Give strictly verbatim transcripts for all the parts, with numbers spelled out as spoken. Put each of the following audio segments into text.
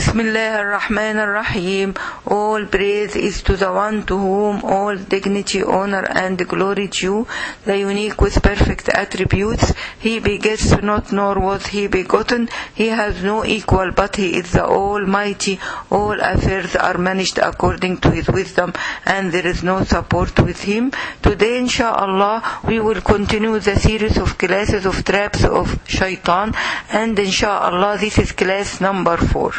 Bismillah ar-Rahman ar-Rahim. All praise is to the one to whom all dignity, honor and glory due, the unique with perfect attributes. He begets not, nor was he begotten. He has no equal, but he is the Almighty. All affairs are managed according to his wisdom, and there is no support with him. Today, inshallah, we will continue the series of classes of traps of shaitan, and inshallah this is class number four.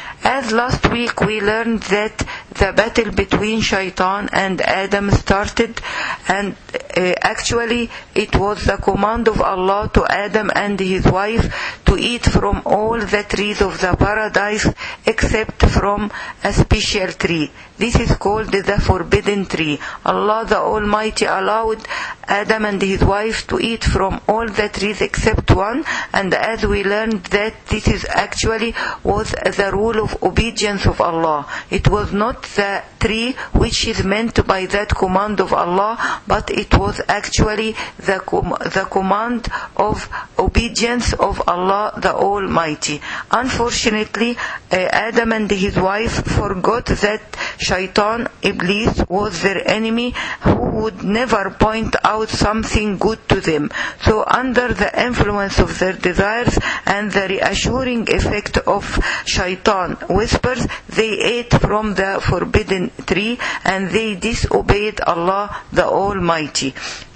As last week we learned that the battle between shaitan and Adam started, and uh, actually it was the command of Allah to Adam and his wife to eat from all the trees of the paradise except from a special tree. This is called the forbidden tree. Allah the Almighty allowed Adam and his wife to eat from all the trees except one, and as we learned that this is actually was the rule of obedience of Allah. It was not the tree which is meant by that command of Allah, but it was actually the, com- the command of obedience of Allah the Almighty. Unfortunately, uh, Adam and his wife forgot that Shaitan, Iblis, was their enemy who would never point out something good to them. So under the influence of their desires and the reassuring effect of Shaitan whispers, they ate from the forbidden tree and they disobeyed Allah the Almighty.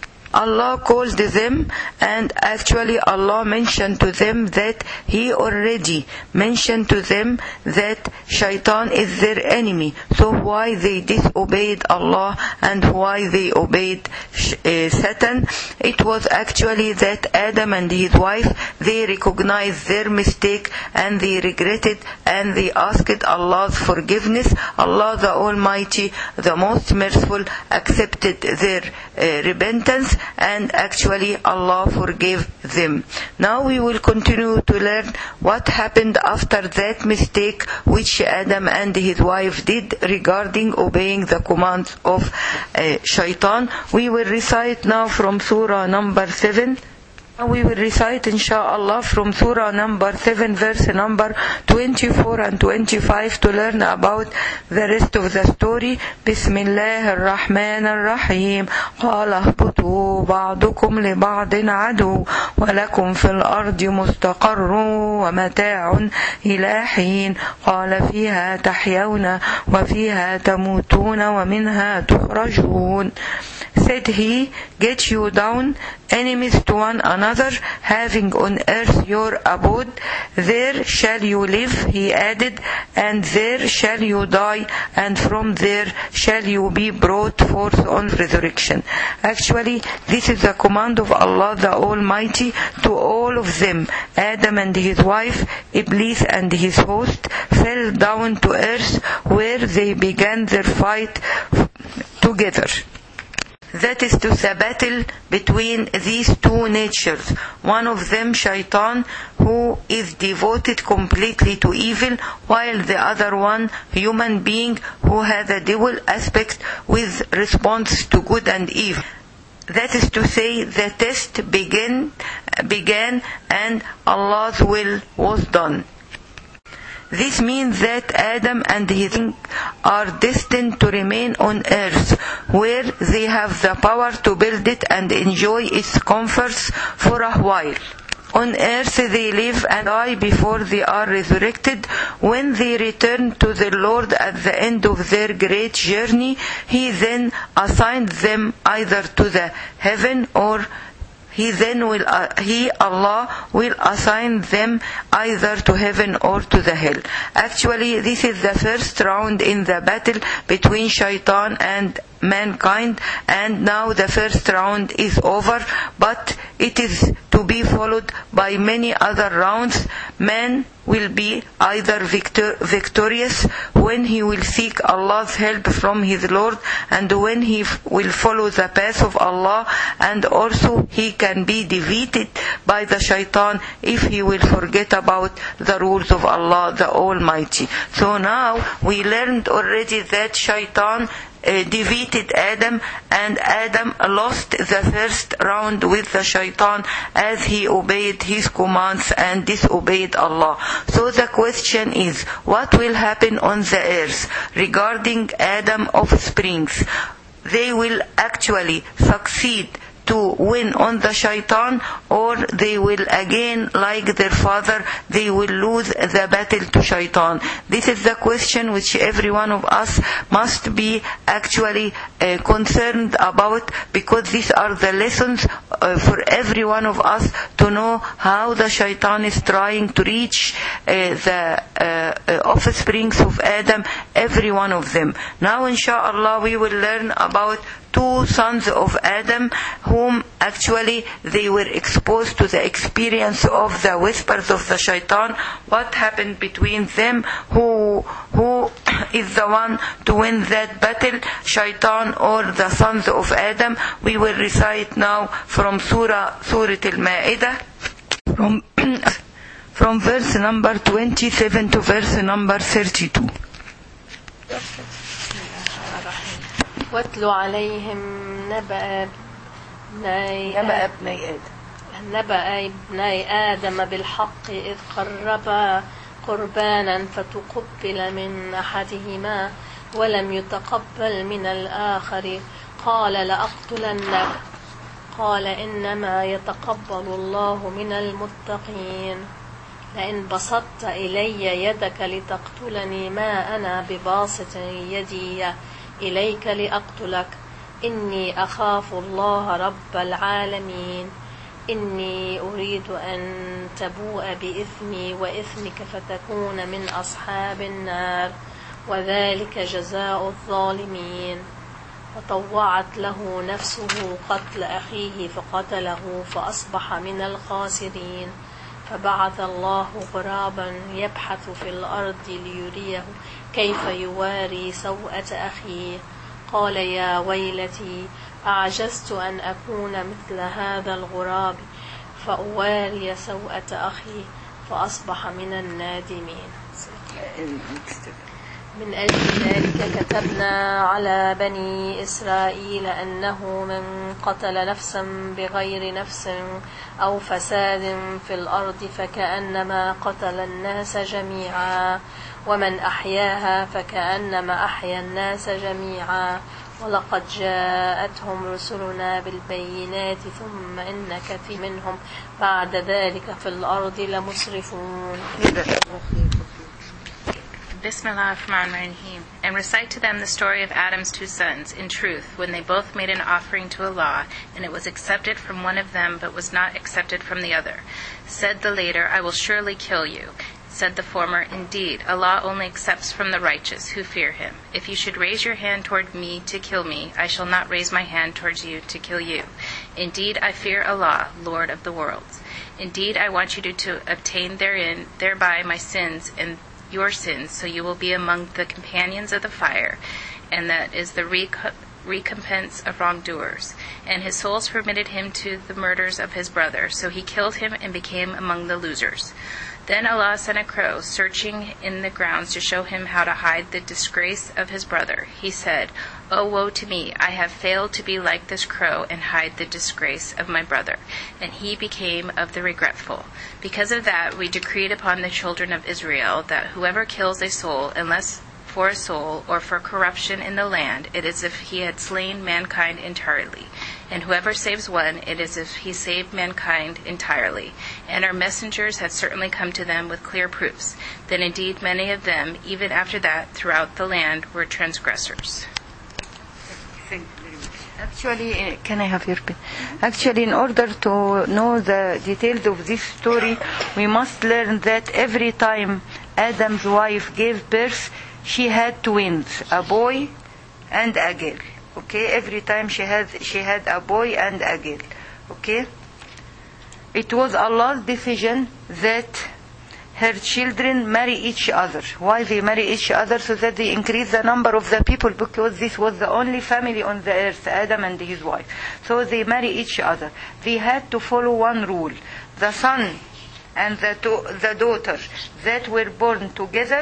Allah called them, and actually Allah mentioned to them that He already mentioned to them that Shaitan is their enemy. So why they disobeyed Allah and why they obeyed uh, Satan? It was actually that Adam and his wife, they recognized their mistake and they regretted and they asked Allah's forgiveness. Allah the Almighty, the most merciful, accepted their uh, repentance, and actually Allah forgave them. Now we will continue to learn what happened after that mistake which Adam and his wife did regarding obeying the commands of uh, Shaitan. We will recite now from Surah number seven. We will recite inshallah from Surah number seven, verse number twenty-four and twenty-five to learn about the rest of the story. Bismillah ar-Rahman ar-Rahim. قال اهبطوا بعضكم لبعض عدو ولكم في الأرض مستقر ومتاع إلى حين قال فيها تحيون وفيها تموتون ومنها تخرجون. Said he, get you down, enemies to one another, having on earth your abode. There shall you live, he added, and there shall you die, and from there shall you be brought forth on resurrection. Actually, this is the command of Allah the Almighty to all of them. Adam and his wife, Iblis and his host, fell down to earth where they began their fight together. That is to the battle between these two natures. One of them, Shaitan, who is devoted completely to evil, while the other one, human being, who has a dual aspect with response to good and evil. That is to say, the test began, began and Allah's will was done. This means that Adam and his king are destined to remain on earth, where they have the power to build it and enjoy its comforts for a while. On earth they live and die before they are resurrected. When they return to the Lord at the end of their great journey, He then assigns them either to the heaven or He then will, uh, He, Allah, will assign them either to heaven or to the hell. Actually, this is the first round in the battle between Shaitan and mankind, and now the first round is over, but it is to be followed by many other rounds. Man will be either victor- victorious when he will seek Allah's help from his Lord, and when he f- will follow the path of Allah, and also he can be defeated by the Shaitan if he will forget about the rules of Allah the Almighty. So now we learned already that Shaitan uh, defeated Adam, and Adam lost the first round with the shaitan as he obeyed his commands and disobeyed Allah. So the question is, what will happen on the earth regarding Adam offsprings? They will actually succeed to win on the shaitan, or they will again, like their father, they will lose the battle to shaitan. This is the question which every one of us must be actually uh, concerned about, because these are the lessons uh, for every one of us to know how the shaitan is trying to reach uh, the uh, uh, offsprings of Adam, every one of them. Now inshallah we will learn about two sons of Adam whom actually they were exposed to the experience of the whispers of the shaitan. What happened between them? Who who is the one to win that battle, shaitan or the sons of Adam? We will recite now from Surah Surah Al-Ma'idah, from from verse number twenty-seven to verse number thirty-two. واتل عليهم نبأ ابني نبأ ابني آدم نبأ ابني آدم بالحق إذ قربا قربانا فتقبل من أحدهما ولم يتقبل من الآخر قال لأقتلنك قال إنما يتقبل الله من المتقين لئن بسطت إلي يدك لتقتلني ما أنا بباسط يدي إليك لأقتلك إني أخاف الله رب العالمين إني أريد أن تبوء بإثمي وإثمك فتكون من أصحاب النار وذلك جزاء الظالمين فطوعت له نفسه قتل أخيه فقتله فأصبح من الخاسرين فبعث الله غرابا يبحث في الأرض ليريه كيف يواري سوءة أخيه قال يا ويلتي أعجزت أن أكون مثل هذا الغراب فأواري سوءة أخي فأصبح من النادمين. من أجل ذلك كتبنا على بني إسرائيل أنه من قتل نفسا بغير نفس أو فساد في الأرض فكأنما قتل الناس جميعا ومن أحياها فكأنما أحيا الناس جميعا ولقد جاءتهم رسلنا بالبينات ثم إن كثير منهم بعد ذلك في الأرض لمسرفون. Bismillah ar-Rahman ar-Rahim. And recite to them the story of Adam's two sons, in truth, when they both made an offering to Allah, and it was accepted from one of them, but was not accepted from the other. Said the later, I will surely kill you. Said the former, indeed, Allah only accepts from the righteous who fear Him. If you should raise your hand toward me to kill me, I shall not raise my hand towards you to kill you. Indeed, I fear Allah, Lord of the worlds. Indeed, I want you to, to obtain therein, thereby my sins and your sins, so you will be among the companions of the fire, and that is the rec- recompense of wrongdoers. And his souls permitted him to the murders of his brother, so he killed him and became among the losers. Then Allah sent a crow, searching in the grounds to show him how to hide the disgrace of his brother. He said, O woe to me, I have failed to be like this crow and hide the disgrace of my brother. And he became of the regretful. Because of that, we decreed upon the children of Israel that whoever kills a soul, unless for a soul or for corruption in the land, it is as if he had slain mankind entirely. And whoever saves one, it is as if he saved mankind entirely. And our messengers had certainly come to them with clear proofs. Then indeed many of them, even after that, throughout the land, were transgressors. Actually, can I have your pen? Actually, in order to know the details of this story, we must learn that every time Adam's wife gave birth, she had twins, a boy and a girl. Okay, every time she had she had a boy and a girl. Okay, it was Allah's decision that her children marry each other. Why they marry each other? So that they increase the number of the people, because this was the only family on the earth, Adam and his wife. So they marry each other. They had to follow one rule. The son and the, to- the daughter that were born together,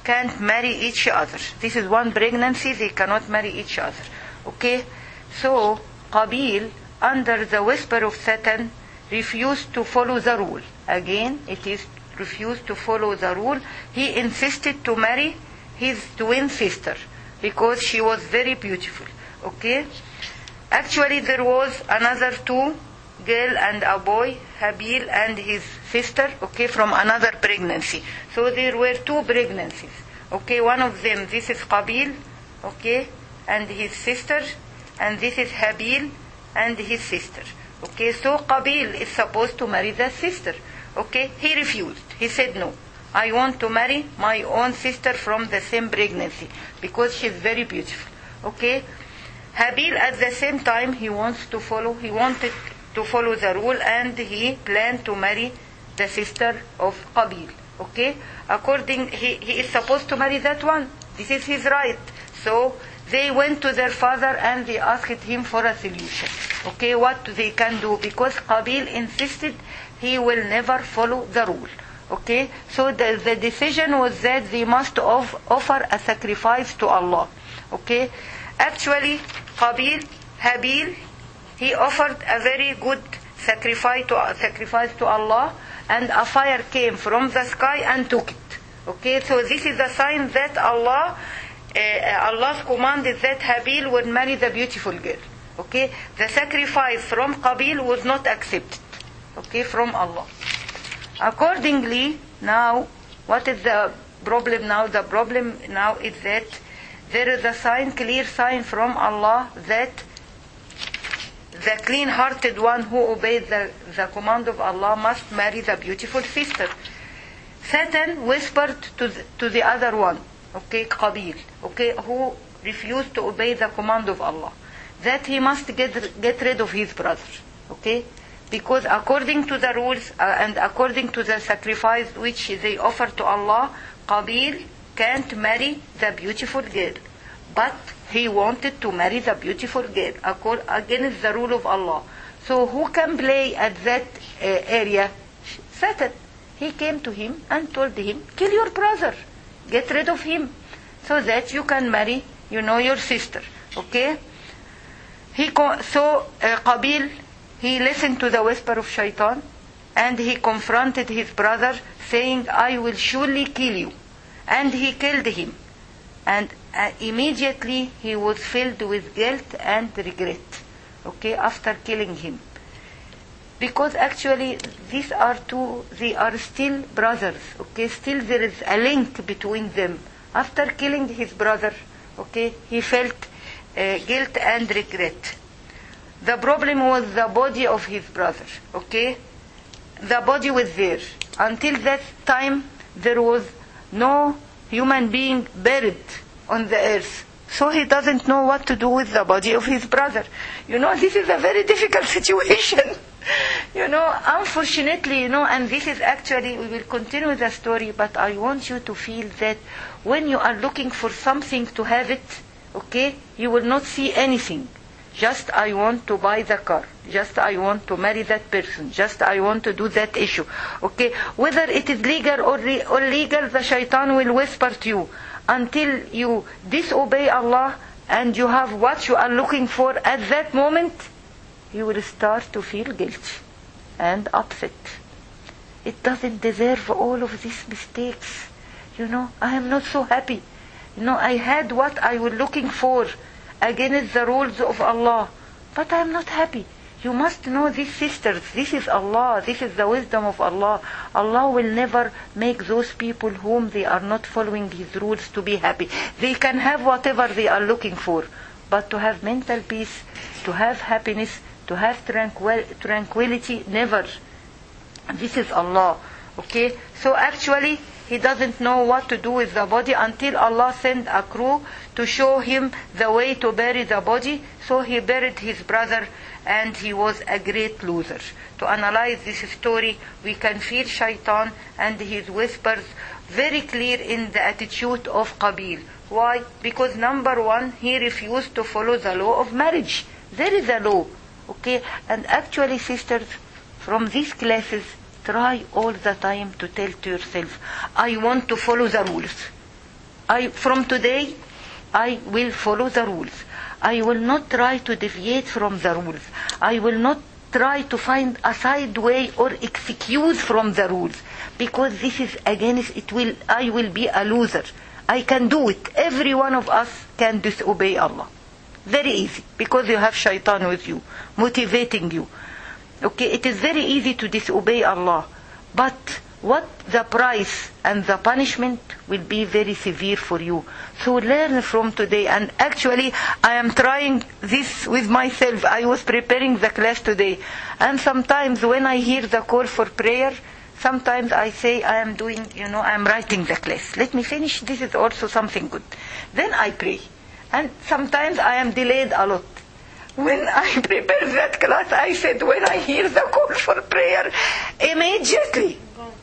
can't marry each other. This is one pregnancy, they cannot marry each other. Okay? So, Qabil, under the whisper of Satan, refused to follow the rule. Again, it is refused to follow the rule. He insisted to marry his twin sister because she was very beautiful. Okay? Actually, there was another two girl and a boy, Habil and his sister, okay, from another pregnancy. So there were two pregnancies. Okay, one of them, this is Qabil, okay, and his sister, and this is Habil and his sister. Okay, so Qabil is supposed to marry the sister. Okay, he refused. He said, no, I want to marry my own sister from the same pregnancy because she's very beautiful. Okay, Habil at the same time, he wants to follow, he wanted to follow the rule, and he planned to marry the sister of Qabil. Okay? According, he, he is supposed to marry that one. This is his right. So, they went to their father and they asked him for a solution. Okay? What they can do, because Qabil insisted he will never follow the rule. Okay? So, the, the decision was that they must of, offer a sacrifice to Allah. Okay? Actually, Qabil, Habil, he offered a very good sacrifice to, sacrifice to Allah, and a fire came from the sky and took it. Okay, so this is a sign that Allah, uh, Allah's command is that Habil would marry the beautiful girl. Okay, the sacrifice from Qabil was not accepted. Okay, from Allah. Accordingly, now, what is the problem now? The problem now is that there is a sign, clear sign from Allah that the clean-hearted one who obeys the, the command of Allah must marry the beautiful sister. Satan whispered to the, to the other one, okay, Qabil, okay, who refused to obey the command of Allah, that he must get, get rid of his brother, okay, because according to the rules uh, and according to the sacrifice which they offer to Allah, Qabil can't marry the beautiful girl. But he wanted to marry the beautiful girl against the rule of Allah. So who can play at that uh, area? Satan. He came to him and told him, kill your brother. Get rid of him. So that you can marry, you know, your sister. Okay? He co- so uh, Qabil, he listened to the whisper of Shaitan, and he confronted his brother saying, I will surely kill you. And he killed him. And uh, immediately he was filled with guilt and regret, okay, after killing him. Because actually these are two, they are still brothers, okay, still there is a link between them. After killing his brother, okay, he felt uh, guilt and regret. The problem was the body of his brother, okay. The body was there. Until that time there was no human being buried on the earth. So he doesn't know what to do with the body of his brother. You know, this is a very difficult situation. You know, unfortunately, you know, and this is actually, we will continue the story, but I want you to feel that when you are looking for something to have it, okay, you will not see anything. Just I want to buy the car. Just I want to marry that person. Just I want to do that issue. Okay? Whether it is legal or re- illegal, the shaitan will whisper to you. Until you disobey Allah and you have what you are looking for at that moment, you will start to feel guilty and upset. It doesn't deserve all of these mistakes. You know, I am not so happy. You know, I had what I was looking for against the rules of Allah, but I am not happy. You must know these sisters, this is Allah, this is the wisdom of Allah. Allah will never make those people whom they are not following His rules to be happy. They can have whatever they are looking for, but to have mental peace, to have happiness, to have tranquil- tranquility, never. This is Allah. Okay? So actually, he doesn't know what to do with the body until Allah sent a crew to show him the way to bury the body. So he buried his brother, and he was a great loser. To analyze this story, we can feel Shaitan and his whispers very clear in the attitude of Qabil. Why? Because number one, he refused to follow the law of marriage. There is a law. Okay? And actually, sisters, from these classes, try all the time to tell to yourself, I want to follow the rules. I, from today, I will follow the rules. I will not try to deviate from the rules. I will not try to find a side way or excuse from the rules, because this is against it. Will I will be a loser. I can do it. Every one of us can disobey Allah. Very easy, because you have shaitan with you, motivating you. Okay, it is very easy to disobey Allah, but what the price and the punishment will be very severe for you. So learn from today. And actually, I am trying this with myself. I was preparing the class today, and sometimes when I hear the call for prayer, sometimes I say I am doing, you know, I am writing the class. Let me finish. This is also something good. Then I pray. And sometimes I am delayed a lot. When I prepared that class, I said, when I hear the call for prayer, immediately,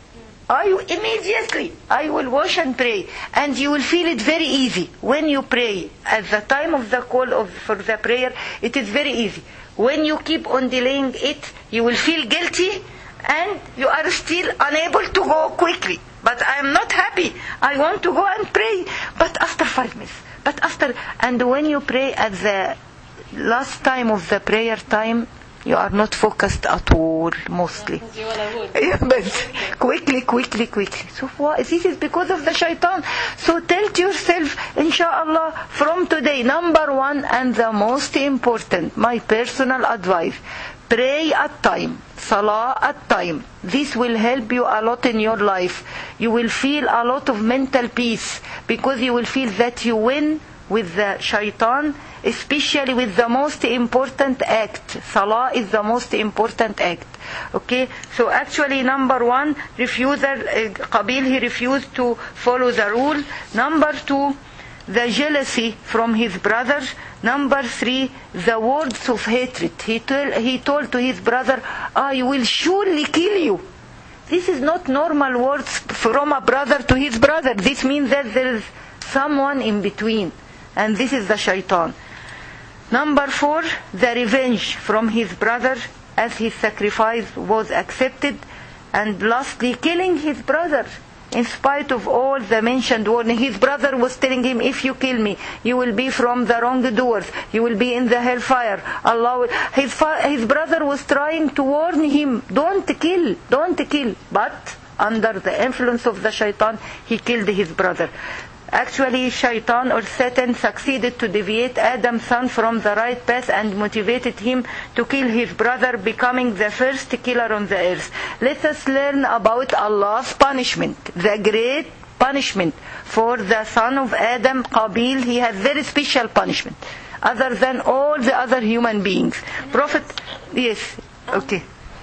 I immediately, I will wash and pray. And you will feel it very easy. When you pray, at the time of the call of, for the prayer, it is very easy. When you keep on delaying it, you will feel guilty, and you are still unable to go quickly. But I am not happy. I want to go and pray. But after five minutes. But after, and when you pray at the last time of the prayer time, you are not focused at all, mostly. Yeah, but quickly, quickly, quickly. So what? This is because of the shaitan. So tell to yourself, inshallah, from today, number one and the most important, my personal advice, pray at time, salah at time. This will help you a lot in your life. You will feel a lot of mental peace, because you will feel that you win with the shaitan, especially with the most important act. Salah is the most important act. Okay, so actually number one, refusal, uh, Qabil, he refused to follow the rule. Number two, the jealousy from his brother. Number three, the words of hatred. He, tell, he told to his brother, I will surely kill you. This is not normal words from a brother to his brother. This means that there is someone in between. And this is the shaitan. Number four, the revenge from his brother, as his sacrifice was accepted. And lastly, killing his brother. In spite of all the mentioned warning, his brother was telling him, if you kill me, you will be from the wrongdoers. You will be in the hellfire. Allah will... his, fa- his brother was trying to warn him, don't kill, don't kill. But under the influence of the shaitan, he killed his brother. Actually, shaitan or Satan succeeded to deviate Adam's son from the right path and motivated him to kill his brother, becoming the first killer on the earth. Let us learn about Allah's punishment, the great punishment for the son of Adam, Qabil. He has very special punishment, other than all the other human beings. Prophet, yes, okay.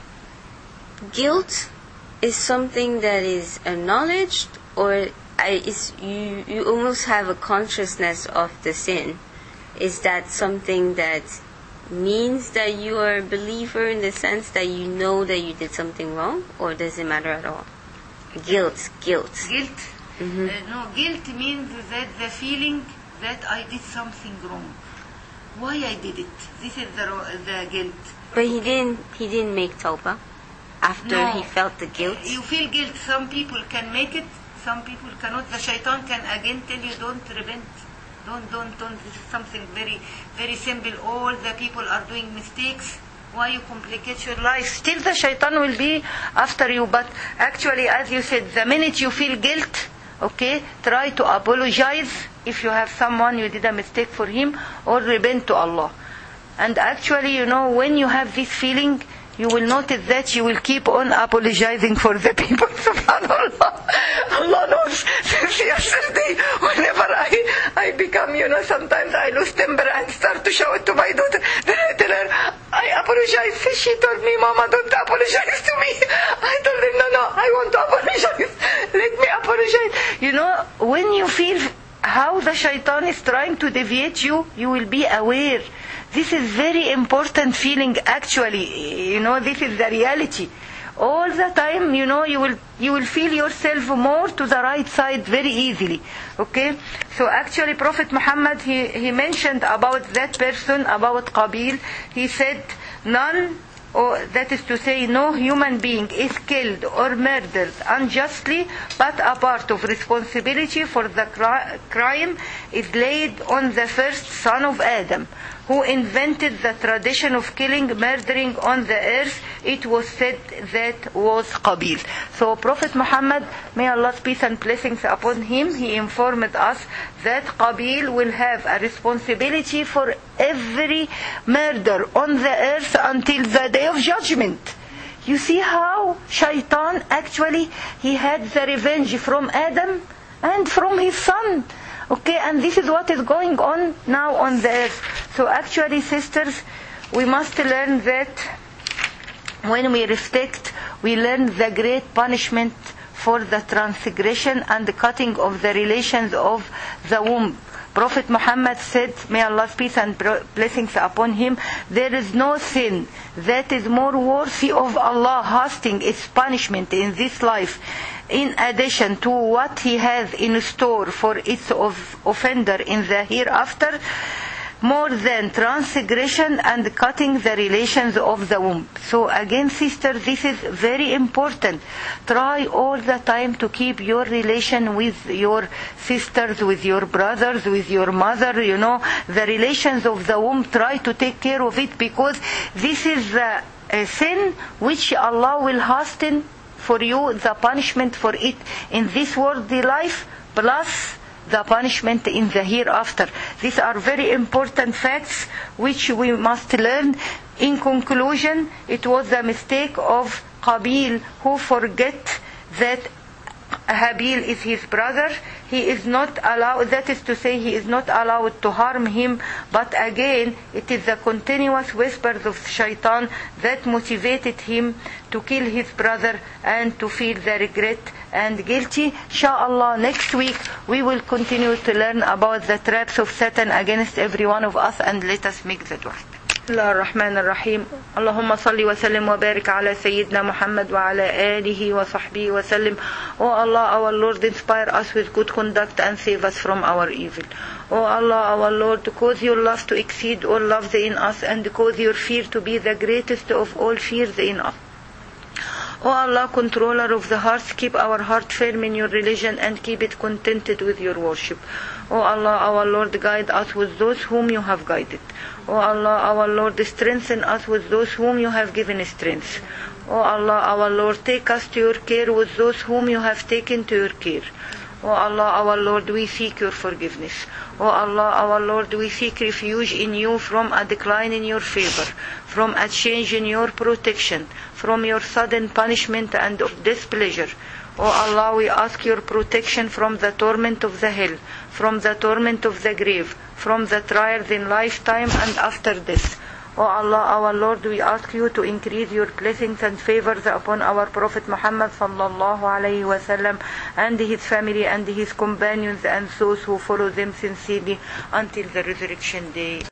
Guilt is something that is acknowledged, or I, is you, you almost have a consciousness of the sin. Is that something that means that you are a believer in the sense that you know that you did something wrong, or does it matter at all? Guilt, guilt. Guilt? Mm-hmm. Uh, no, guilt means that the feeling that I did something wrong. Why I did it? This is the the guilt. But he didn't. He didn't make tawbah after No. he felt the guilt. You feel guilt. Some people can make it. Some people cannot. The shaitan can again tell you, don't repent. Don't, don't, don't. This is something very, very simple. All the people are doing mistakes. Why you complicate your life? Still the shaitan will be after you. But actually, as you said, the minute you feel guilt, okay, try to apologize if you have someone you did a mistake for him, or repent to Allah. And actually, you know, when you have this feeling, you will notice that you will keep on apologizing for the people. SubhanAllah. Allah knows. Since yesterday, whenever I, I become, you know, sometimes I lose temper and start to shout to my daughter. Then I tell her, I apologize. She told me, Mama, don't apologize to me. I told her, no, no, I want to apologize. Let me apologize. You know, when you feel how the shaitan is trying to deviate you, you will be aware. This is very important feeling actually. You know, this is the reality. All the time, you know, you will you will feel yourself more to the right side very easily. Okay? So actually Prophet Muhammad, he, he mentioned about that person, about Qabil. He said, none or that is to say, no human being is killed or murdered unjustly, but a part of responsibility for the cri- crime is laid on the first son of Adam, who invented the tradition of killing, murdering on the earth. It was said that was Qabil. So Prophet Muhammad, may Allah's peace and blessings upon him, he informed us that Qabil will have a responsibility for every murder on the earth until the day of judgment. You see how Shaitan actually, he had the revenge from Adam and from his son. Okay, and this is what is going on now on the earth. So actually, sisters, we must learn that when we reflect, we learn the great punishment for the transgression and the cutting of the relations of the womb. Prophet Muhammad said, may Allah's peace and blessings upon him, there is no sin that is more worthy of Allah hosting its punishment in this life, in addition to what he has in store for its offender in the hereafter, more than transgression and cutting the relations of the womb. So again, sisters, this is very important. Try all the time to keep your relation with your sisters, with your brothers, with your mother, you know, the relations of the womb. Try to take care of it, because this is a, a sin which Allah will hasten for you the punishment for it in this worldly life, plus the punishment in the hereafter. These are very important facts which we must learn. In conclusion, it was the mistake of Qabil, who forget that Habil is his brother. He is not allowed, that is to say, he is not allowed to harm him. But again, it is the continuous whispers of Shaitan that motivated him to kill his brother and to feel the regret and guilty. Inshallah, next week we will continue to learn about the traps of Satan against every one of us, and let us make the dua. الله الرحمن الرحيم اللهم صل وسلم وبارك على سيدنا محمد وعلى آله وصحبه وسلم. Oh Allah, our Lord, inspire us with good conduct and save us from our evil. Oh Allah, our Lord, cause your love to exceed all loves in us, and cause your fear to be the greatest of all fears in us. O Allah, controller of the hearts, keep our heart firm in your religion and keep it contented with your worship. O Allah, our Lord, guide us with those whom you have guided. O Allah, our Lord, strengthen us with those whom you have given strength. O Allah, our Lord, take us to your care with those whom you have taken to your care. O Allah, our Lord, we seek your forgiveness. O Allah, our Lord, we seek refuge in you from a decline in your favor, from a change in your protection, from your sudden punishment and of displeasure. O Allah, we ask your protection from the torment of the hell, from the torment of the grave, from the trials in lifetime and after death. O Allah, our Lord, we ask you to increase your blessings and favors upon our Prophet Muhammad sallallahu alayhi wa sallam and his family and his companions and those who follow them sincerely until the resurrection day.